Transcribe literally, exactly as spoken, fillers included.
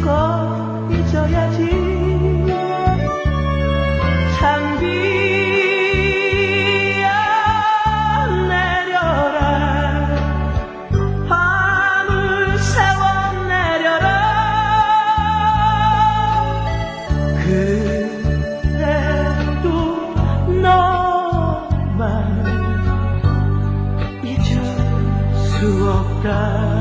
거 잊어야지. 장비야 내려라, 밤을 새워 내려라. 그래도 너만 잊을 수 없다.